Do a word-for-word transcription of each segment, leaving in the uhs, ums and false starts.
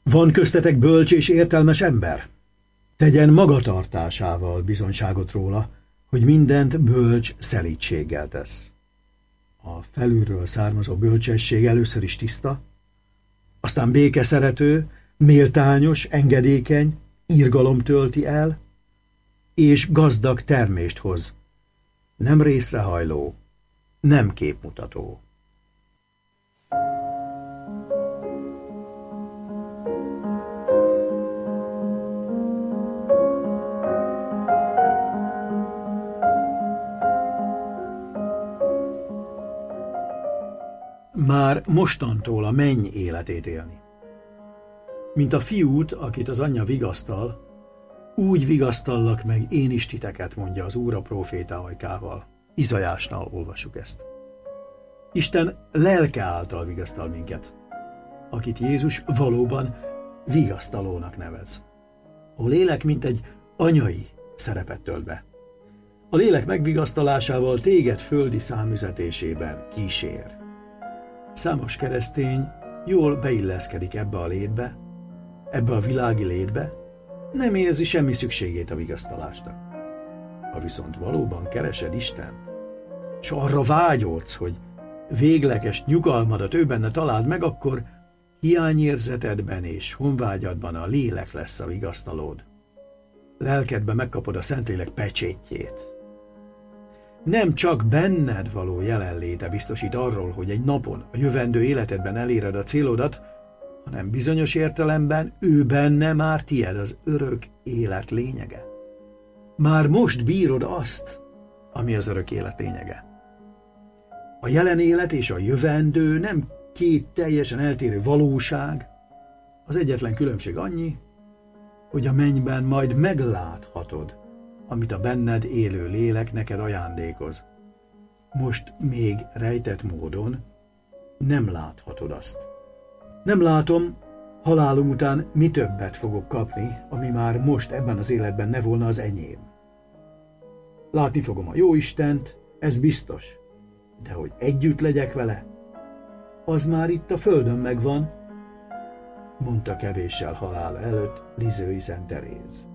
Van köztetek bölcs és értelmes ember? Tegyen magatartásával bizonyságot róla, hogy mindent bölcs szelídséggel tesz. A felülről származó bölcsesség először is tiszta, aztán békeszerető, méltányos, engedékeny, irgalom tölti el, és gazdag termést hoz, nem részrehajló, nem képmutató. Már mostantól a menny életét élni. Mint a fiút, akit az anyja vigasztal, úgy vigasztallak meg én is titeket, mondja az Úr a próféta ajkával. Izajásnál olvassuk ezt. Isten lelke által vigasztal minket, akit Jézus valóban vigasztalónak nevez. A lélek mint egy anyai szerepet tölt be. A lélek megvigasztalásával téged földi számüzetésében kísér. Számos keresztény jól beilleszkedik ebbe a létbe, ebbe a világi létbe, nem érzi semmi szükségét a vigasztalásnak. Ha viszont valóban keresed Istent, és arra vágyódsz, hogy végleges nyugalmadat ő benne találd meg, akkor hiányérzetedben és honvágyadban a lélek lesz a vigasztalód. Lelkedben megkapod a Szentlélek pecsétjét. Nem csak benned való jelenléte biztosít arról, hogy egy napon, a jövendő életedben eléred a célodat, hanem bizonyos értelemben ő benne már tied az örök élet lényege. Már most bírod azt, ami az örök élet lényege. A jelen élet és a jövendő nem két teljesen eltérő valóság, az egyetlen különbség annyi, hogy a mennyben majd megláthatod, amit a benned élő lélek neked ajándékoz. Most még rejtett módon nem láthatod azt. Nem látom, halálom után mi többet fogok kapni, ami már most ebben az életben ne volna az enyém. Látni fogom a Jóistent, ez biztos, de hogy együtt legyek vele, az már itt a földön megvan, mondta kevéssel halál előtt Lizői Szent Teréz.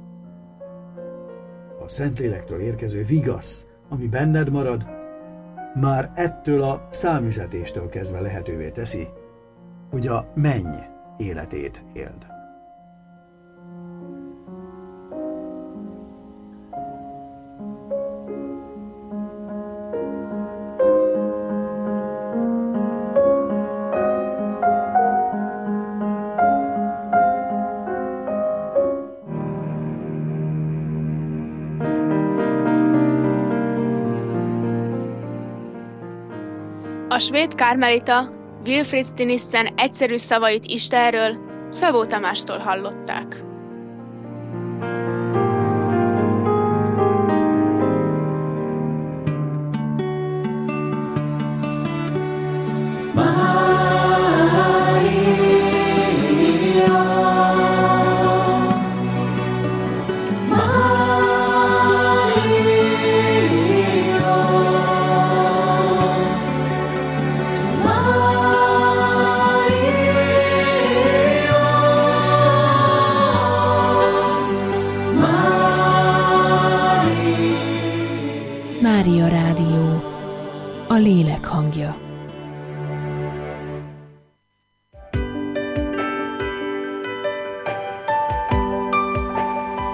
A Szentlélektől érkező vigasz, ami benned marad, már ettől a számüzetéstől kezdve lehetővé teszi, hogy a menny életét éld. A svéd kármelita Wilfrid Stinissen egyszerű szavait Istenről Szabó Tamástól hallották. Mária Rádió, a lélek hangja.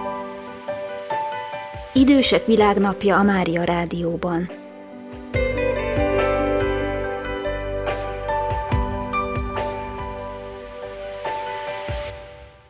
Idősek világnapja a Mária Rádióban.